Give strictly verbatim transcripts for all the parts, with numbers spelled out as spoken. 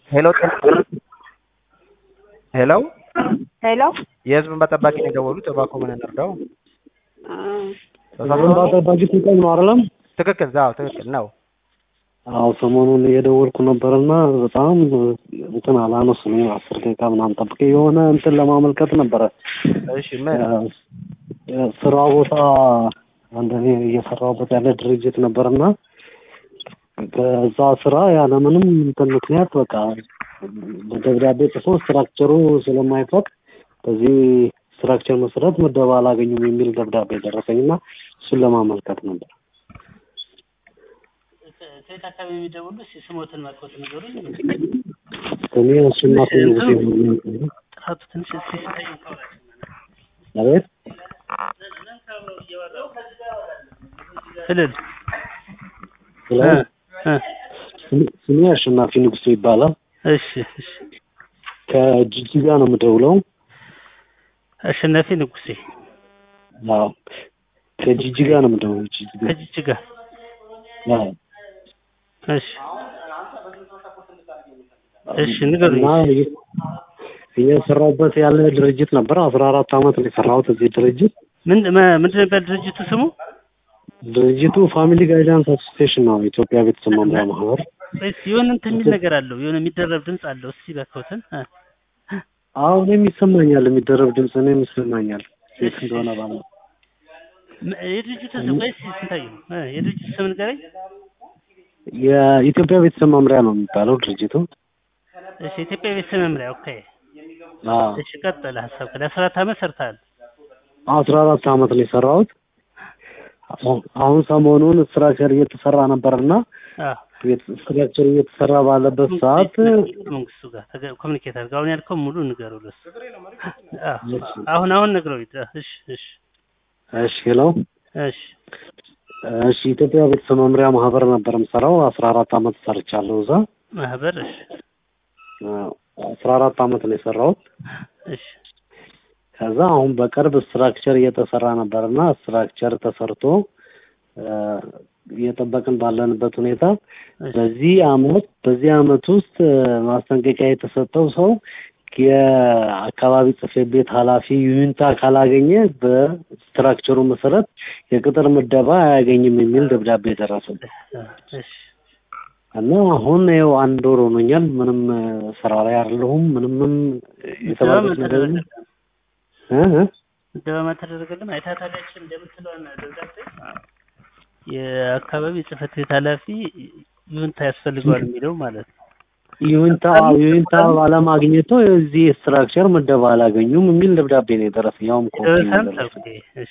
ሄሎ ሄሎ ሄሎ የህዝብ እንባ ጠባቂ ነው የደወሉት። እባክዎ ምን እንርዳው? የህዝብ እንባ ጠባቂ ትክክል ነው አይደለም? ትክክል አዎ ትክክል ነው። አዎ ሰሞኑን እየደወልኩ ነበርና በጣም እንትን አላነሱልኝም። አስር ደቂቃ ምናምን ጠብቄ የሆነ እንትን ለማመልከት ነበረ። እሺ ምን ስራ ቦታ አንደኔ እየሰራሁበት ያለ ድርጅት ነበርና ከዛ ስራ ያለምንም እንትን ምክንያት በቃ በደብዳቤ ጽፎ ስትራክቸሩ ስለማይፈቅ በዚህ ስትራክቸር መሰረት ምደባ አላገኙም የሚል ደብዳቤ ደረሰኝና እሱን ለማመልከት ነበር። ከየት አካባቢ የሚደውሉ ስሞትን ማጥቆት ነገሩኝ። እኔ እሱና ትንሽ ጥራቱ ትንሽ እስኪ ሲታይ አቤት እልል ስሜ አሸናፊ ንጉሴ ይባላል። እሺ እሺ ከጅጅጋ ነው የምደውለው። አሸናፊ ንጉሴ አዎ ከጅጅጋ ነው የምደውለው። ጅጅጋ ከጅጅጋ አዎ እሺ እሺ ንገሩኝ። እየሰራሁበት ያለ ድርጅት ነበር። አስራ አራት አመት ነው የሰራሁት እዚህ ድርጅት። ምን ምንድን ነበር ድርጅቱ ስሙ? ድርጅቱ ፋሚሊ ጋይዳንስ አሶሲዬሽን ነው። ኢትዮጵያ ቤተሰብ መምሪያ ማህበር። እሺ የሆነ እንትን የሚል ነገር አለው፣ የሆነ የሚደረብ ድምጽ አለው። እስቲ በከውተን አዎ እኔም ይሰማኛል፣ የሚደረብ ድምጽ እኔም ይሰማኛል። ሴት እንደሆነ ባለ የድርጅቱ ስም ወይስ ስንታየው? የድርጅቱ ስም ንገረኝ። የኢትዮጵያ ቤተሰብ መምሪያ ነው የሚባለው ድርጅቱ። እሺ ኢትዮጵያ ቤተሰብ መምሪያ ኦኬ። አዎ እሺ ቀጥል። ሀሳብ ከለ አስራ አራት አመት ሰርተሃል? አስራ አራት አመት ነው የሰራሁት። አሁን ሰሞኑን ስትራክቸር እየተሰራ ነበርና አዎ ስትራክቸር እየተሰራ ባለበት ሰዓት መንግስቱ ጋር ኮሙኒኬት አድርገው አሁን ያልከው ሙሉ ንገረው ለሱ። አሁን አሁን ነግረው ይጣ። እሺ እሺ እሺ ሄሎ እሺ እሺ ኢትዮጵያ ቤተሰብ መምሪያ ማህበር ነበር የምሰራው። አስራ አራት አመት ሰርቻለሁ እዛ ማህበር። እሺ አስራ አራት አመት ነው የሰራሁት። እሺ ከዛ አሁን በቅርብ ስትራክቸር እየተሰራ ነበርና ስትራክቸር ተሰርቶ እየጠበቅን ባለንበት ሁኔታ በዚህ አመት በዚህ አመት ውስጥ ማስጠንቀቂያ የተሰጠው ሰው የአካባቢ ጽሕፈት ቤት ኃላፊ ዩኒታ ካላገኘ በስትራክቸሩ መሰረት የቅጥር ምደባ አያገኝም የሚል ደብዳቤ ደረሰኝ። እሺ እና አሁን ነው አንድ ወር ሆኖኛል። ምንም ስራ ላይ አይደለሁም። ምንም የተባለው ነገር እህ ደማ ተደረገልን አይታታላችን እንደምትለውና ደብዳቤ የአካባቢ ጽሕፈት ቤት ኃላፊ ዩኒታ ያስፈልገዋል የሚለው ማለት ነው። ዩኒታ ዩኒታ ባለማግኘቱ እዚህ ስትራክቸር ምደባ አላገኙም የሚል ደብዳቤ ነው የደረሰኝ። ያውም ኮፒ እሺ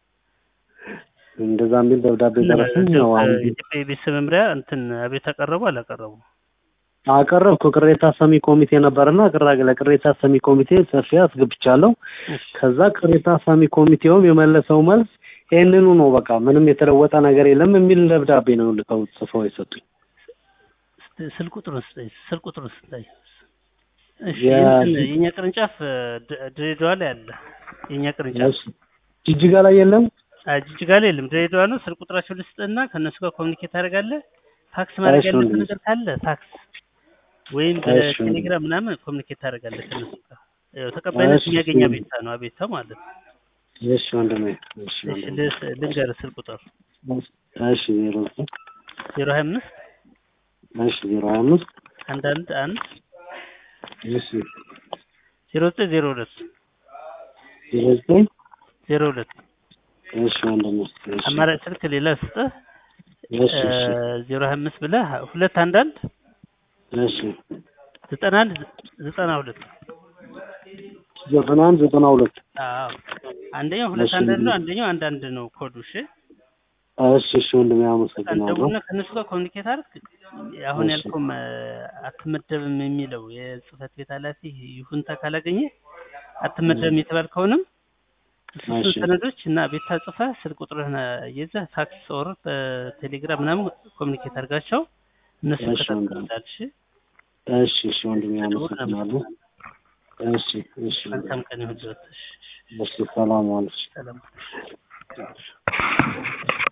እንደዛ የሚል ደብዳቤ ደረሰኝ ነው። አሁን ኢትዮጵያ ቤተሰብ መምሪያ እንትን አቤት አቀረቡ አላቀረቡ? አቀረብኩ። ቅሬታ ሰሚ ኮሚቴ ነበርና ቅራገ ለቅሬታ ሰሚ ኮሚቴ ጽፌ አስገብቻለሁ። ከዛ ቅሬታ ሰሚ ኮሚቴውም የመለሰው መልስ ይሄንኑ ነው፣ በቃ ምንም የተለወጠ ነገር የለም የሚል ደብዳቤ ነው ልከው ጽፈው የሰጡኝ። ስልክ ቁጥሩን ስጠኝ፣ ስልክ ቁጥሩን ስጠኝ። እሺ የኛ ቅርንጫፍ ድሬዳዋ ላይ አለ። የኛ ቅርንጫፍ ጅጅጋ ላይ የለም? አይ ጅጅጋ ላይ የለም፣ ድሬዳዋ ነው። ስልክ ቁጥራቸው ልስጥና ከነሱ ጋር ኮሙኒኬት አደርጋለህ። ፋክስ ማድረግ ያለብህ ነገር ካለ ፋክስ ወይም በቴሌግራም ምናምን ኮሙኒኬት ታደርጋለህ ከነሱ ጋር። ያው ተቀባይነት የሚያገኝ አቤቱታ ነው፣ አቤቱታ ማለት ነው። እሺ ወንድሜ እሺ እሺ ልንገርህ ስልክ ቁጥር እሺ ዜሮ ዜሮ ሀያ አምስት እሺ ዜሮ ሀያ አምስት አንድ አንድ አንድ እሺ ዜሮ ዘጠኝ ዜሮ ሁለት ዜሮ ዘጠኝ ዜሮ ሁለት እሺ ወንድሜ እሺ አማራጭ ስልክ ሌላ ስጥህ። እሺ እሺ ዜሮ ሀያ አምስት ብለህ ሁለት አንድ አንድ እሺ ዘጠና አንድ ዘጠና ሁለት ዘጠና አንድ ዘጠና ሁለት አዎ አንደኛው ሁለት አንድ ነው፣ አንደኛው አንድ አንድ ነው ኮዱ። እሺ እሺ እሺ ወንድሜ አመሰግናለሁ። እንደውና ከነሱ ጋር ኮሙኒኬት አድርግ። አሁን ያልከው አትመደብም የሚለው የጽሕፈት ቤት ኃላፊ ይሁንታ ካላገኘ አትመደብም የተባልከውንም እሱ ሰነዶች እና ቤታ ጽፈህ ስልክ ቁጥርህን ይዘህ ፋክስ ኦር በቴሌግራም ምናምን ኮሙኒኬት አድርጋቸው እነሱ ከተቀበላል። እሺ እሺ እሺ ወንድሜ አመሰግናለሁ። እሺ እሺ መልካም ቀን ይሁን። እሺ ሰላም ዋልሽ። ሰላም